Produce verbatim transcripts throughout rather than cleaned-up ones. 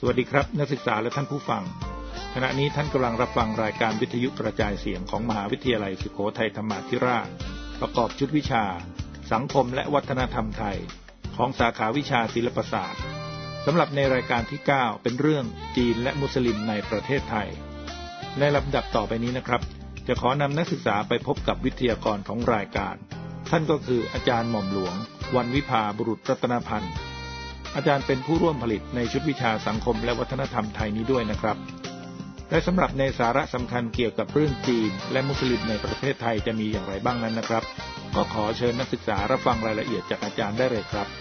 วัสดีครับนักศึกษาและท่านผู้ฟังขณะนี้ท่านกำลังรับฟังรายการวิทยุกระจายเสียงของมหาวิทยาลัยสุโขทัยธรรมาธิราชประกอบชุดวิชาสังคมและวัฒนธรรมไทยของสาขาวิชาศิลปศาสตร์สำหรับในรายการที่เก้าเป็นเรื่องจีนและมุสลิมในประเทศไทยในลำดับต่อไปนี้นะครับจะขอนำนักศึกษาไปพบกับวิทยากรของรายการท่านก็คืออาจารย์หม่อมหลวงวรรณวิภาบุรุษรัตนพันธ์อาจารย์เป็นผู้ร่วมผลิตในชุดวิชาสังคมและวัฒนธรรมไทยนี้ด้วยนะครับและสำหรับในสาระสำคัญเกี่ยวกับเรื่องจีนและมุสลิมในประเทศไทยจะมีอย่างไรบ้างนั้นนะครับก็ขอเชิญนักศึกษารับฟังรายละเอียดจากอาจารย์ได้เลยครับ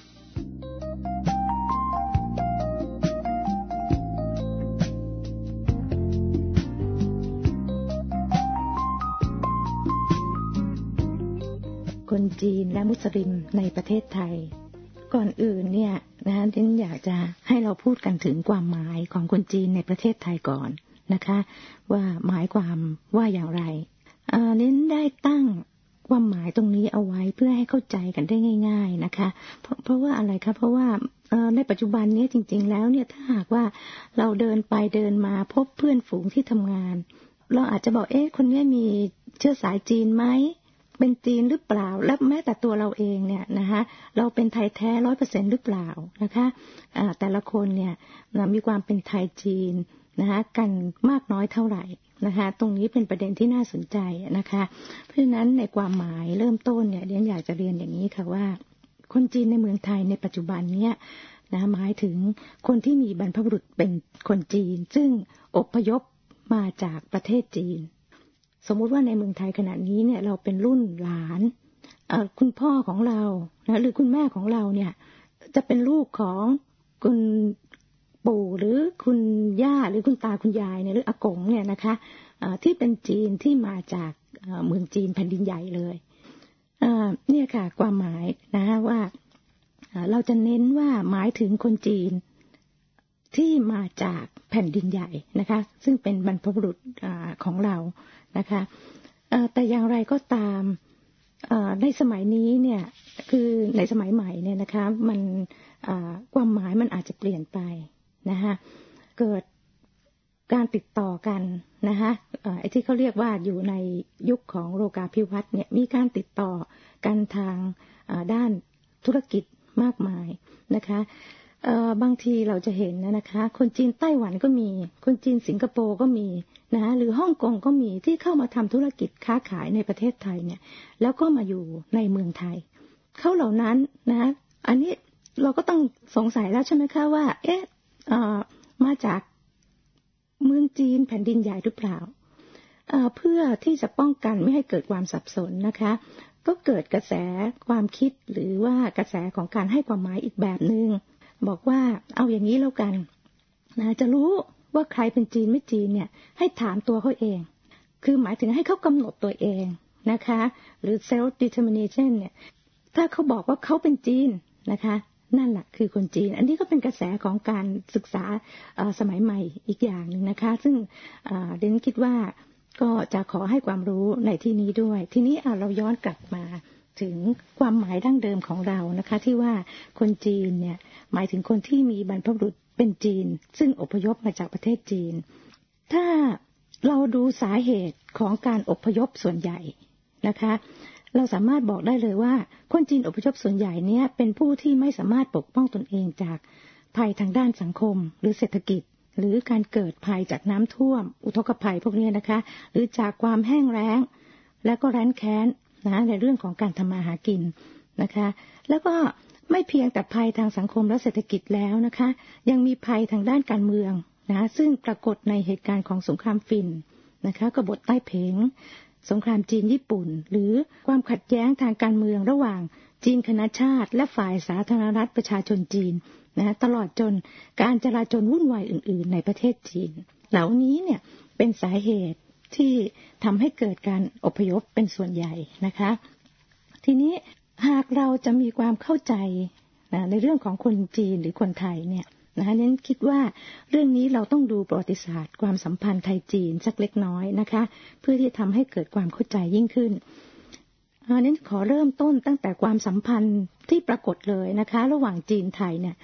คนจีนและมุสลิมในประเทศไทยก่อนอื่นเนี่ยนะดิฉันอยากจะให้เราพูดกันถึงความหมายของคนจีนในประเทศไทยก่อนนะคะว่าหมายความว่าอย่างไรอ่าดิฉันได้ตั้งความหมายตรงนี้เอาไว้เพื่อให้เข้าใจกันได้ง่ายๆนะคะเพราะเพราะว่าอะไรคะเพราะว่าในปัจจุบันนี้จริงๆแล้วเนี่ยถ้าหากว่าเราเดินไปเดินมาพบเพื่อนฝูงที่ทำงานเราอาจจะบอกเอ๊ะคนนี้มีเชื้อสายจีนไหมเป็นจีนหรือเปล่าและแม้แต่ตัวเราเองเนี่ยนะคะเราเป็นไทยแท้ ร้อยเปอร์เซ็นต์ หรือเปล่านะคะอ่าแต่ละคนเนี่ยมีความเป็นไทยจีนนะคะกันมากน้อยเท่าไหร่นะคะตรงนี้เป็นประเด็นที่น่าสนใจนะคะเพราะฉะนั้นในความหมายเริ่มต้นเนี่ยเรียนอยากจะเรียนอย่างนี้ค่ะว่าคนจีนในเมืองไทยในปัจจุบันเนี่ยนะหมายถึงคนที่มีบรรพบุรุษเป็นคนจีนซึ่งอพยพมาจากประเทศจีนสมมุติว่าในเมืองไทยขณะนี้เนี่ยเราเป็นรุ่นหลานเอ่อคุณพ่อของเรานะหรือคุณแม่ของเราเนี่ยจะเป็นลูกของคุณปู่หรือคุณย่าหรือคุณตาคุณยายเนี่ยหรืออากงเนี่ยนะคะเอ่อที่เป็นจีนที่มาจากเอ่อเมืองจีนแผ่นดินใหญ่เลยเอ่อเนี่ยค่ะความหมายนะว่าเอ่อเราจะเน้นว่าหมายถึงคนจีนที่มาจากแผ่นดินใหญ่นะคะซึ่งเป็นบรรพบุรุษของเรานะคะแต่อย่างไรก็ตามในสมัยนี้เนี่ยคือในสมัยใหม่เนี่ยนะคะมันความหมายมันอาจจะเปลี่ยนไปนะคะเกิดการติดต่อกันนะคะไอ้ที่เขาเรียกว่าอยู่ในยุคของโลกาภิวัตน์เนี่ยมีการติดต่อกันทางด้านธุรกิจมากมายนะคะเอ่อบางทีเราจะเห็นนะนะคะคนจีนไต้หวันก็มีคนจีนสิงคโปร์ก็มีนะหรือฮ่องกงก็มีที่เข้ามาทำธุรกิจค้าขายในประเทศไทยเนี่ยแล้วก็มาอยู่ในเมืองไทยเขาเหล่านั้นนะอันนี้เราก็ต้องสงสัยแล้วใช่ไหมคะว่าเอ๊ะเอ่อมาจากเมืองจีนแผ่นดินใหญ่หรือเปล่าเอ่อเพื่อที่จะป้องกันไม่ให้เกิดความสับสนนะคะก็เกิดกระแสความคิดหรือว่ากระแสของการให้ความหมายอีกแบบนึงบอกว่าเอาอย่างนี้แล้วกันนะจะรู้ว่าใครเป็นจีนไม่จีนเนี่ยให้ถามตัวเขาเองคือหมายถึงให้เขากำหนดตัวเองนะคะหรือ self determination เนี่ยถ้าเขาบอกว่าเขาเป็นจีนนะคะนั่นแหละคือคนจีนอันนี้ก็เป็นกระแสของการศึกษาสมัยใหม่อีกอย่างหนึ่งนะคะซึ่งเดนคิดว่าก็จะขอให้ความรู้ในที่นี้ด้วยทีนี้เราย้อนกลับมาถึงความหมายดั้งเดิมของเรานะคะที่ว่าคนจีนเนี่ยหมายถึงคนที่มีบรรพบุรุษเป็นจีนซึ่งอพยพมาจากประเทศจีนถ้าเราดูสาเหตุของการอพยพส่วนใหญ่นะคะเราสามารถบอกได้เลยว่าคนจีนอพยพส่วนใหญ่เนี่ยเป็นผู้ที่ไม่สามารถปกป้องตนเองจากภัยทางด้านสังคมหรือเศรษฐกิจหรือการเกิดภัยจากน้ำท่วมอุทกภัยพวกนี้นะคะหรือจากความแห้งแล้งและก็แร้นแค้นนะในเรื่องของการทำมาหากินนะคะแล้วก็ไม่เพียงแต่ภัยทางสังคมและเศรษฐกิจแล้วนะคะยังมีภัยทางด้านการเมืองนะซึ่งปรากฏในเหตุการณ์ของสงครามฟินนะคะกบฏใต้เผงสงครามจีนญี่ปุ่นหรือความขัดแย้งทางการเมืองระหว่างจีนคณะชาติและฝ่ายสาธารณรัฐประชาชนจีนนะตลอดจนการจลาจลวุ่นวายอื่นๆในประเทศจีนเหล่านี้เนี่ยเป็นสาเหตุที่ทำให้เกิดการอพยพเป็นส่วนใหญ่นะคะทีนี้หากเราจะมีความเข้าใจนะในเรื่องของคนจีนหรือคนไทยเนี่ยนะคะนั้นคิดว่าเรื่องนี้เราต้องดูประวัติศาสตร์ความสัมพันธ์ไทยจีนสักเล็กน้อยนะคะเพื่อที่ทำให้เกิดความเข้าใจยิ่งขึ้นอันนี้ขอเริ่มต้นตั้งแต่ความสัมพันธ์ที่ปรากฏเลยนะคะระหว่างจีนไทยเนี่ย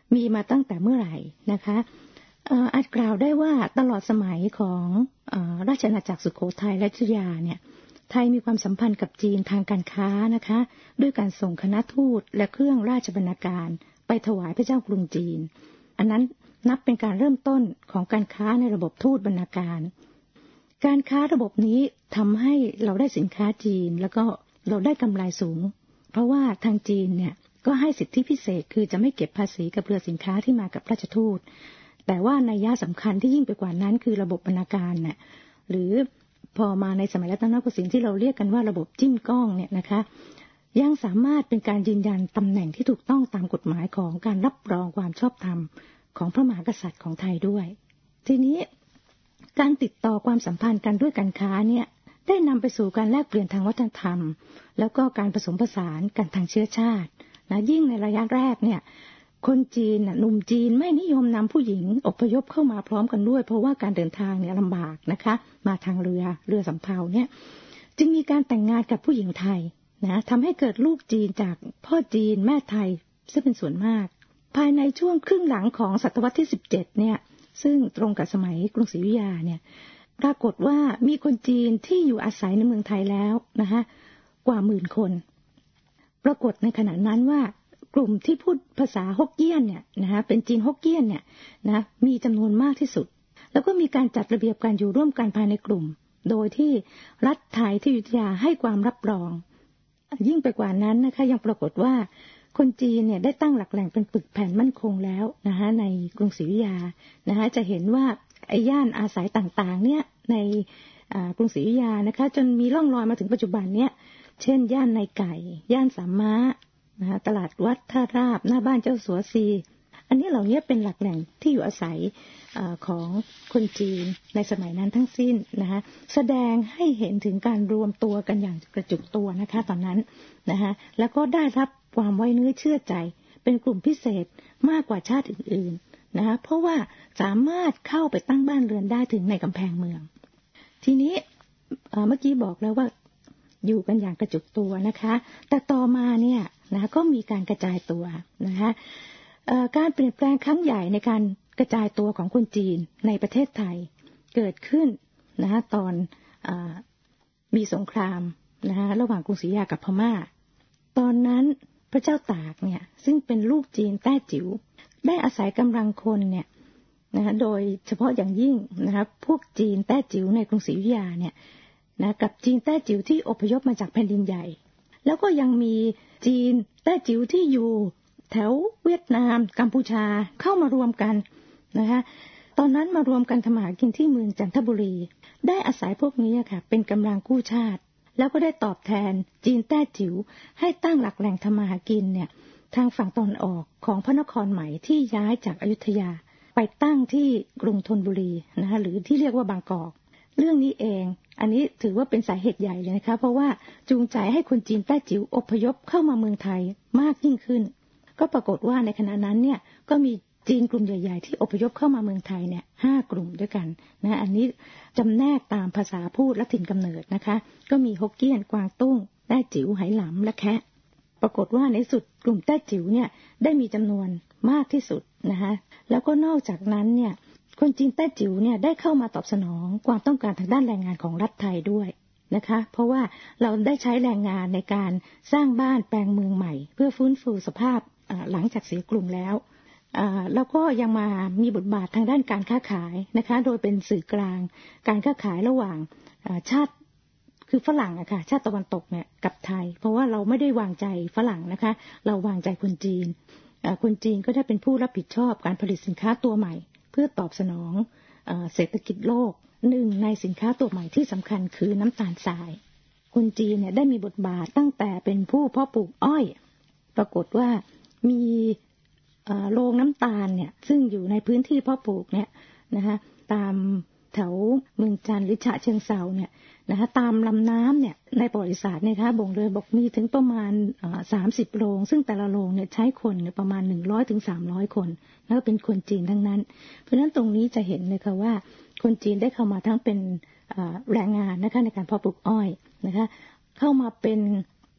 มีมาตั้งแต่เมื่อไหร่นะคะอาจกล่าวได้ว่าตลอดสมัยของราชอาณาจักรสุโขทัยและอยุธยาเนี่ยไทยมีความสัมพันธ์กับจีนทางการค้านะคะด้วยการส่งคณะทูตและเครื่องราชบรรณาการไปถวายพระเจ้ากรุงจีนอันนั้นนับเป็นการเริ่มต้นของการค้าในระบบทูตบรรณาการการค้าระบบนี้ทำให้เราได้สินค้าจีนแล้วก็เราได้กำไรสูงเพราะว่าทางจีนเนี่ยก็ให้สิทธิพิเศษคือจะไม่เก็บภาษีกับเรือสินค้าที่มากับราชทูตแต่ว่านัยยะสำคัญที่ยิ่งไปกว่านั้นคือระบบบรรณาการเนี่ยหรือพอมาในสมัยรัตนโกสินทร์ที่เราเรียกกันว่าระบบจิ้มกล้องเนี่ยนะคะยังสามารถเป็นการยืนยันตำแหน่งที่ถูกต้องตามกฎหมายของการรับรองความชอบธรรมของพระมหากษัตริย์ของไทยด้วยทีนี้การติดต่อความสัมพันธ์กันด้วยการค้าเนี่ยได้นำไปสู่การแลกเปลี่ยนทางวัฒนธรรมแล้วก็การผสมผสานกันทางเชื้อชาตินะยิ่งในระยะแรกเนี่ยคนจีนหนุ่มจีนไม่นิยมนำผู้หญิงอพยพเข้ามาพร้อมกันด้วยเพราะว่าการเดินทางเนี่ยลำบากนะคะมาทางเรือเรือสำเภาเนี่ยจึงมีการแต่งงานกับผู้หญิงไทยนะทำให้เกิดลูกจีนจากพ่อจีนแม่ไทยซึ่งเป็นส่วนมากภายในช่วงครึ่งหลังของศตวรรษที่สิบเจ็ดเนี่ยซึ่งตรงกับสมัยกรุงศรีอยุธยาเนี่ยปรากฏว่ามีคนจีนที่อยู่อาศัยในเมืองไทยแล้วนะคะกว่าหมื่นคนปรากฏในขณะนั้นว่ากลุ่มที่พูดภาษาฮกเกี้ยนเนี่ยนะคะเป็นจีนฮกเกี้ยนเนี่ยนะมีจำนวนมากที่สุดแล้วก็มีการจัดระเบียบการอยู่ร่วมกันภายในกลุ่มโดยที่รัฐไทยที่อยุธยาให้ความรับรองยิ่งไปกว่านั้นนะคะยังปรากฏว่าคนจีนเนี่ยได้ตั้งหลักแหล่งเป็นปึกแผ่นมั่นคงแล้วนะคะในกรุงศรีอยุธยานะคะจะเห็นว่าไอ้ย่านอาศัยต่างๆเนี่ยในกรุงศรีอยุธยานะคะจนมีร่องรอยมาถึงปัจจุบันเนี่ยเช่นย่านในไก่ย่านสามม้านะคะตลาดวัดท่าราบหน้าบ้านเจ้าสัวซีอันนี้เหล่านี้เป็นหลักแหล่งที่อยู่อาศัยของคนจีนในสมัยนั้นทั้งสิ้นนะคะแสดงให้เห็นถึงการรวมตัวกันอย่างกระจุกตัวนะคะตอนนั้นนะคะแล้วก็ได้รับความไว้เนื้อเชื่อใจเป็นกลุ่มพิเศษมากกว่าชาติอื่นๆนะคะเพราะว่าสามารถเข้าไปตั้งบ้านเรือนได้ถึงในกำแพงเมืองทีนี้เมื่อกี้บอกแล้วว่าอยู่กันอย่างกระจุกตัวนะคะแต่ต่อมาเนี่ยนะก็มีการกระจายตัวนะคะการเปลี่ยนแปลงครั้งใหญ่ในการกระจายตัวของคนจีนในประเทศไทยเกิดขึ้นนะคะตอนอมีสงครามนะคะระหว่างกรุงศรีอยุธยากับพม่าตอนนั้นพระเจ้าตากเนี่ยซึ่งเป็นลูกจีนแต้จิ๋วได้อาศัยกำลังคนเนี่ยนะคะโดยเฉพาะอย่างยิ่งนะคะพวกจีนแต้จิ๋วในกรุงศรีอยุธยาเนี่ยนะกับจีนแต้จิ๋วที่อพยพมาจากแผ่นดินใหญ่แล้วก็ยังมีจีนแต้จิ๋วที่อยู่แถวเวียดนามกัมพูชาเข้ามารวมกันนะคะตอนนั้นมารวมกันทำมาหากินที่เมืองจันทบุรีได้อาศัยพวกนี้ค่ะเป็นกำลังกู้ชาติแล้วก็ได้ตอบแทนจีนแต้จิ๋วให้ตั้งหลักแหล่งทำมาหากินเนี่ยทางฝั่งตะวันออกของพระนครใหม่ที่ย้ายจากอยุธยาไปตั้งที่กรุงธนบุรีนะคะหรือที่เรียกว่าบางกอกเรื่องนี้เองอันนี้ถือว่าเป็นสาเหตุใหญ่เลยนะคะเพราะว่าจูงใจให้คนจีนแต้จิ๋วอพยพเข้ามาเมืองไทยมากยิ่งขึ้นก็ปรากฏว่าในขณะนั้นเนี่ยก็มีจีนกลุ่มใหญ่ๆที่อพยพเข้ามาเมืองไทยเนี่ยห้ากลุ่มด้วยกันนะอันนี้จำแนกตามภาษาพูดและถิ่นกำเนิดนะคะก็มีฮกเกี้ยนกวางตุ้งแต้จิ๋วไหหลำและแคะปรากฏว่าในสุดกลุ่มแต้จิ๋วเนี่ยได้มีจำนวนมากที่สุดนะคะแล้วก็นอกจากนั้นเนี่ยคนจีนแต้จิ๋วเนี่ยได้เข้ามาตอบสนองความต้องการทางด้านแรงงานของรัฐไทยด้วยนะคะเพราะว่าเราได้ใช้แรงงานในการสร้างบ้านแปลงเมืองใหม่เพื่อฟื้นฟูสภาพหลังจากเสียกรุงแล้วแล้วก็ยังมามีบทบาททางด้านการค้าขายนะคะโดยเป็นสื่อกลางการค้าขายระหว่างชาติคือฝรั่งอะค่ะชาติตะวันตกเนี่ยกับไทยเพราะว่าเราไม่ได้วางใจฝรั่งนะคะเราวางใจคนจีนคนจีนก็ได้เป็นผู้รับผิดชอบการผลิตสินค้าตัวใหม่เพื่อตอบสนองเศรษฐกิจโลกหนึ่งในสินค้าตัวใหม่ที่สำคัญคือน้ำตาลทรายคนจีนเนี่ยได้มีบทบาทตั้งแต่เป็นผู้เพาะปลูกอ้อยปรากฏว่ามีโรงน้ำตาลเนี่ยซึ่งอยู่ในพื้นที่เพาะปลูกเนี่ยนะคะตามแถวเมืองจันทร์หรือฉะเชิงเทราเนี่ยนะคะตามลำน้ำเนี่ยในประวัติศาสตร์เนี่ยนะคะบ่งเลยบอกมีถึงประมาณสามสิบโรงซึ่งแต่ละโรงเนี่ยใช้คนเนี่ยประมาณหนึ่งร้อยถึงสามร้อยคนแล้วก็เป็นคนจีนทั้งนั้นเพราะฉะนั้นตรงนี้จะเห็นเลยค่ะว่าคนจีนได้เข้ามาทั้งเป็นแรงงานนะคะในการเพาะปลูกอ้อยนะคะเข้ามาเป็น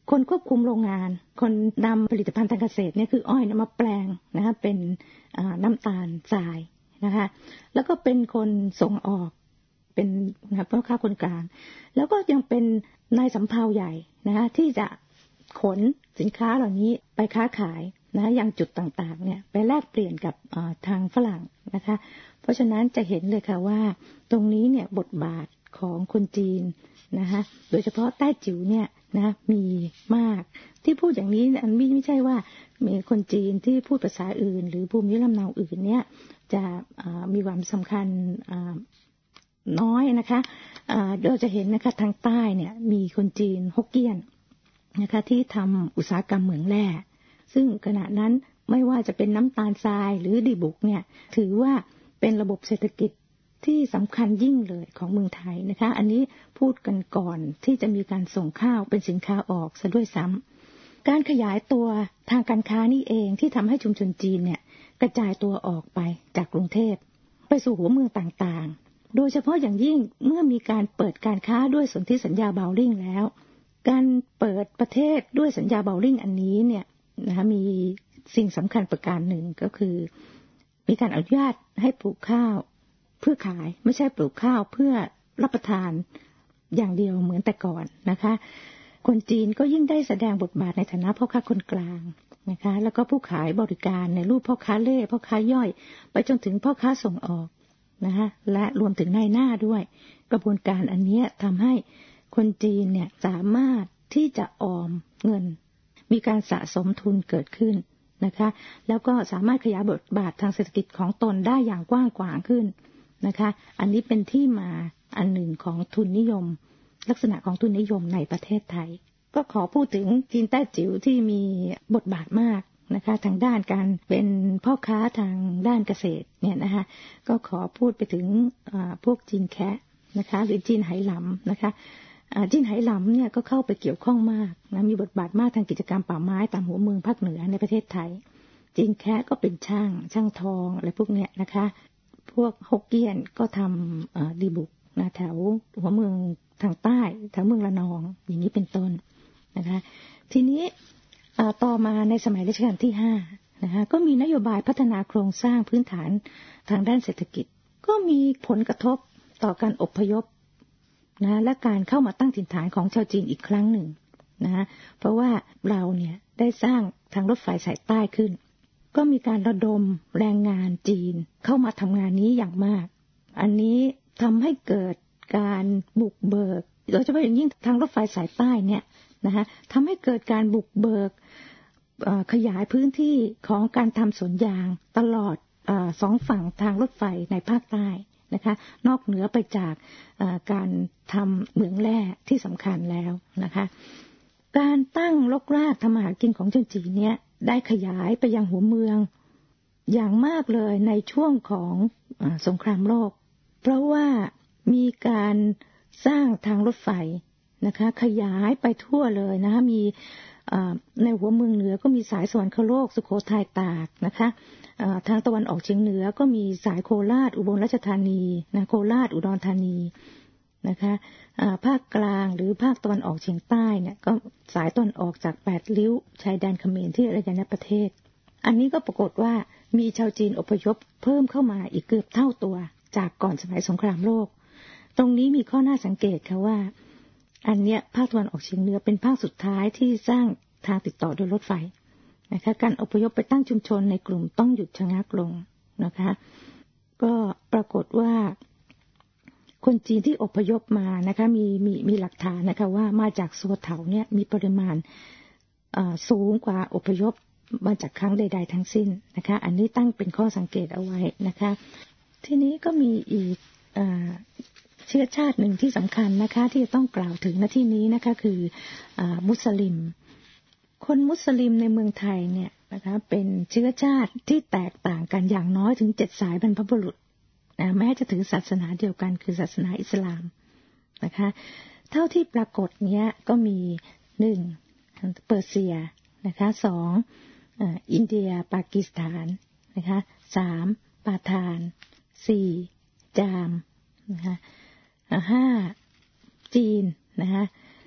คนควบคุมโรงงานคนนำผลิตภัณฑ์ทางเกษตรเนี่ยคืออ้อยมาแปลงนะคะเป็นน้ำตาลทรายนะคะแล้วก็เป็นคนส่งออกเป็นนะพ่อค้าคนกลางแล้วก็ยังเป็นนายสำเภาใหญ่นะคะที่จะขนสินค้าเหล่านี้ไปค้าขายนะยังจุดต่างๆเนี่ยไปแลกเปลี่ยนกับทางฝรั่งนะคะเพราะฉะนั้นจะเห็นเลยค่ะว่าตรงนี้เนี่ยบทบาทของคนจีนนะคะโดยเฉพาะใต้จิ๋วเนี่ยนะมีมากที่พูดอย่างนี้อันไม่ไม่ใช่ว่ามีคนจีนที่พูดภาษาอื่นหรือภูมิลำเนาอื่นเนี่ยจะมีความสำคัญน้อยนะคะเราจะเห็นนะคะทางใต้เนี่ยมีคนจีนฮกเกี้ยนนะคะที่ทำอุตสาหกรรมเหมืองแร่ซึ่งขณะนั้นไม่ว่าจะเป็นน้ำตาลทรายหรือดีบุกเนี่ยถือว่าเป็นระบบเศรษฐกิจที่สำคัญยิ่งเลยของเมืองไทยนะคะอันนี้พูดกันก่อนที่จะมีการส่งข้าวเป็นสินค้าออกซะด้วยซ้ำการขยายตัวทางการค้านี่เองที่ทำให้ชุมชนจีนเนี่ยกระจายตัวออกไปจากกรุงเทพไปสู่หัวเมืองต่างๆโดยเฉพาะอย่างยิ่งเมื่อมีการเปิดการค้าด้วยสนธิสัญญาเบาลิ่งแล้วการเปิดประเทศด้วยสัญญาเบาลิ่งอันนี้เนี่ยนะคะมีสิ่งสำคัญประการหนึ่งก็คือมีการอนุญาตให้ปลูกข้าวเพื่อขายไม่ใช่ปลูกข้าวเพื่อรับประทานอย่างเดียวเหมือนแต่ก่อนนะคะคนจีนก็ยิ่งได้แสดงบทบาทในฐานะพ่อค้าคนกลางนะคะแล้วก็ผู้ขายบริการในรูปพ่อค้าเล่พ่อค้าย่อยไปจนถึงพ่อค้าส่งออกนะคะและรวมถึงนายหน้าด้วยกระบวนการอันนี้ทำให้คนจีนเนี่ยสามารถที่จะออมเงินมีการสะสมทุนเกิดขึ้นนะคะแล้วก็สามารถขยายบทบาททางเศรษฐกิจของตนได้อย่างกว้างขวางขึ้นนะคะอันนี้เป็นที่มาอันหนึ่งของทุนนิยมลักษณะของทุนนิยมในประเทศไทยก็ขอพูดถึงจีนแต้จิ๋วที่มีบทบาทมากนะคะทางด้านการเป็นพ่อค้าทางด้านเกษตรเนี่ยนะคะก็ขอพูดไปถึงพวกจีนแคะนะคะหรือจีนไหหลำนะคะจีนไหหลำเนี่ยก็เข้าไปเกี่ยวข้องมากนะมีบทบาทมากทางกิจกรรมป่าไม้ตามหัวเมืองภาคเหนือในประเทศไทยจีนแคะก็เป็นช่างช่างทองอะไรพวกเนี้ยนะคะพวกฮกเกี้ยนก็ทำดีบุกนะแถวหัวเมืองทางใต้แถวเมืองระนองอย่างนี้เป็นต้นนะคะทีนี้ต่อมาในสมัยรัชกาลที่ห้านะคะก็มีนโยบายพัฒนาโครงสร้างพื้นฐานทางด้านเศรษฐกิจก็มีผลกระทบต่อการอพยพนะและการเข้ามาตั้งถิ่นฐานของชาวจีนอีกครั้งหนึ่งนะเพราะว่าเราเนี่ยได้สร้างทางรถไฟสายใต้ขึ้นก็มีการระดมแรงงานจีนเข้ามาทำงานนี้อย่างมากอันนี้ทำให้เกิดการบุกเบิกโดยเฉพาะอย่างยิ่งทางรถไฟสายใต้เนี่ยนะคะทำให้เกิดการบุกเบิกขยายพื้นที่ของการทำสวนยางตลอดสองฝั่งทางรถไฟในภาคใต้นะคะนอกเหนือไปจากการทำเหมืองแร่ที่สำคัญแล้วนะคะการตั้งรกรากทำมาหากินของชนจีนเนี่ยได้ขยายไปยังหัวเมืองอย่างมากเลยในช่วงของสงครามโลกเพราะว่ามีการสร้างทางรถไฟนะคะขยายไปทั่วเลยนะคะมีในหัวเมืองเหนือก็มีสายสวรรคโลกสุโขทัยตากนะคะทางตะวันออกเฉียงเหนือก็มีสายโคราชอุบลราชธานีนะโคราชอุดรธานีนะคะภาคกลางหรือภาคตะวันออกเฉียงใต้เนี่ยก็สายตะวันออกจากแปดริ้วชายแดนเขมรที่อารยธรประเทศอันนี้ก็ปรากฏว่ามีชาวจีนอพยพเพิ่มเข้ามาอีกเกือบเท่าตัวจากก่อนสมัยสงครามโลกตรงนี้มีข้อน่าสังเกตค่ะว่าอันเนี้ยภาคตะวันออกเฉียงเหนือเป็นภาคสุดท้ายที่สร้างทางติดต่อโดยรถไฟนะคะการอพยพไปตั้งชุมชนในกลุ่มต้องหยุดชะงักลงนะคะก็ปรากฏว่าคนจีนที่อพยพมานะคะมีมีมีหลักฐานนะคะว่ามาจากซัวเถาเนี่ยมีปริมาณสูงกว่าอพยพมาจากครั้งใดๆทั้งสิ้นนะคะอันนี้ตั้งเป็นข้อสังเกตเอาไว้นะคะทีนี้ก็มีอีกเชื้อชาติหนึ่งที่สำคัญนะคะที่จะต้องกล่าวถึงณที่นี้นะคะคือมุสลิมคนมุสลิมในเมืองไทยเนี่ยนะคะเป็นเชื้อชาติที่แตกต่างกันอย่างน้อยถึงเจ็ดสายบรรพบุรุษนะแม้จะถือศาสนาเดียวกันคือศาสนาอิสลามนะคะเท่าที่ปรากฏเนี้ยก็มีหนึ่งเปอร์เซียนะคะสองอินเดียปากีสถานนะคะสามปาฏานสี่จามนะคะห้าจีนนะคะ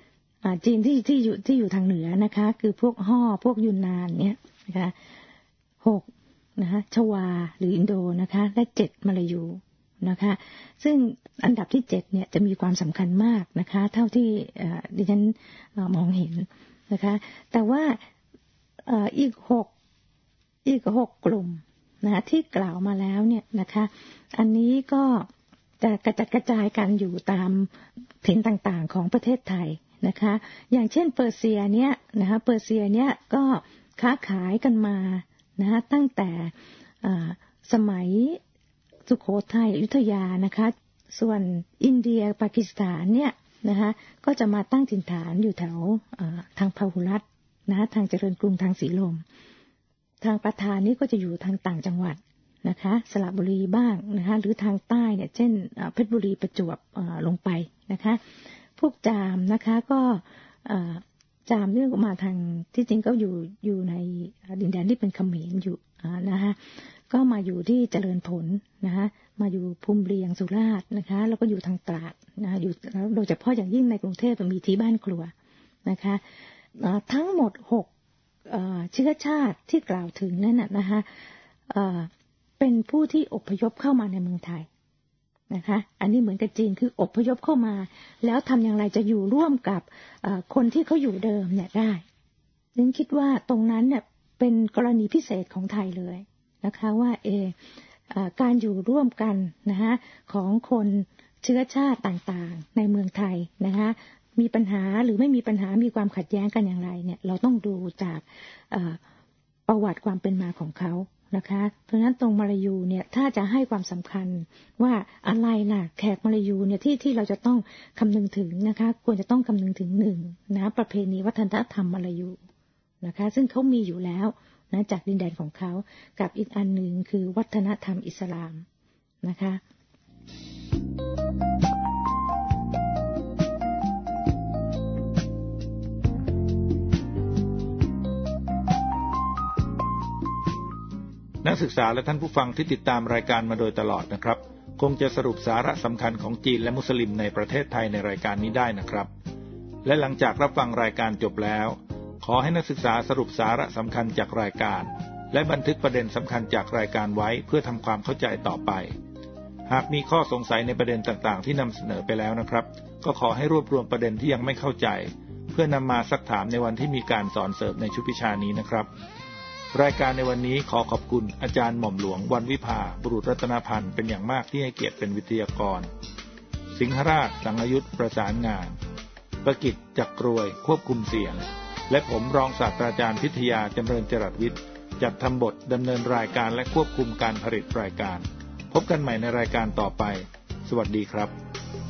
จีนที่ที่อยู่ที่อยู่ทางเหนือนะคะคือพวกฮ่อพวกยูนนานเนี่ยนะคะหกนะคะชวาหรืออินโดนะคะและเจ็ดมลายูนะคะซึ่งอันดับที่เจ็ดเนี่ยจะมีความสำคัญมากนะคะเท่าที่ดิฉันมองเห็นนะคะแต่ว่าอีกหกอีกหกกลุ่มนะที่กล่าวมาแล้วเนี่ยนะคะอันนี้ก็จะกระจัดกระจายกันอยู่ตามถิ่นต่างๆของประเทศไทยนะคะอย่างเช่นเปอร์เซียเนี่ยนะคะเปอร์เซียเนี่ยก็ค้าขายกันมานะคะตั้งแต่สมัยสุโขทัยอยุธยานะคะส่วนอินเดียปากีสถานเนี่ยนะคะก็จะมาตั้งถิ่นฐานอยู่แถวทางพหุรัฐนะทางเจริญกรุงทางสีลมทางประธานนี่ก็จะอยู่ทางต่างจังหวัดนะคะสระบุรีบ้างนะคะหรือทางใต้เนี่ยเช่นเพชรบุรีประจวบลงไปนะคะพวกจามนะคะก็จามเรื่องมาทางที่จริงก็อยู่อยู่ในดินแดนที่เป็นเขมรอยู่นะคะก็มาอยู่ที่เจริญผลนะคะมาอยู่ภูมิเรียงสุราษฎร์นะคะแล้วก็อยู่ทางตราดนะอยู่โดยเฉพาะอย่างยิ่งในกรุงเทพมีที่บ้านครัวนะคะทั้งหมดหกเชื้อชาติที่กล่าวถึงนั่นนะคะเป็นผู้ที่อพยพเข้ามาในเมืองไทยนะคะอันนี้เหมือนกับจีนคืออพยพเข้ามาแล้วทำอย่างไรจะอยู่ร่วมกับคนที่เขาอยู่เดิมเนี่ยได้ฉันคิดว่าตรงนั้นเนี่ยเป็นกรณีพิเศษของไทยเลยนะคะว่าเออการอยู่ร่วมกันนะคะของคนเชื้อชาติต่างๆในเมืองไทยนะคะมีปัญหาหรือไม่มีปัญหามีความขัดแย้งกันอย่างไรเนี่ยเราต้องดูจากประวัติความเป็นมาของเขานะคะเพราะฉะนั้นตรงมลายูเนี่ยถ้าจะให้ความสำคัญว่าอะไรล่ะแขกมลายูเนี่ยที่ที่เราจะต้องคำนึงถึงนะคะควรจะต้องคำนึงถึงหนึ่งนะประเพณีวัฒนธรรมมลายูนะคะซึ่งเขามีอยู่แล้วนะจากดินแดนของเขากับอีกอันหนึ่งคือวัฒนธรรมอิสลามนะคะนักศึกษาและท่านผู้ฟังที่ติดตามรายการมาโดยตลอดนะครับคงจะสรุปสาระสำคัญของจีนและมุสลิมในประเทศไทยในรายการนี้ได้นะครับและหลังจากรับฟังรายการจบแล้วขอให้นักศึกษาสรุปสาระสำคัญจากรายการและบันทึกประเด็นสำคัญจากรายการไว้เพื่อทำความเข้าใจต่อไปหากมีข้อสงสัยในประเด็นต่างๆที่นำเสนอไปแล้วนะครับก็ขอให้รวบรวมประเด็นที่ยังไม่เข้าใจเพื่อนำมาซักถามในวันที่มีการสอนเสริมในชุดวิชานี้นะครับรายการในวันนี้ขอขอบคุณอาจารย์หม่อมหลวงวันวิภาบุรุษรัตนพันธ์เป็นอย่างมากที่ให้เกียรติเป็นวิทยากรสิงหราชสังยุทธประสานงานประกิจจักรกรวยควบคุมเสียงและผมรองศาสตราจารย์พิทยาจำเริญจรัสวิทย์จัดทำบทดำเนินรายการและควบคุมการผลิตรายการพบกันใหม่ในรายการต่อไปสวัสดีครับ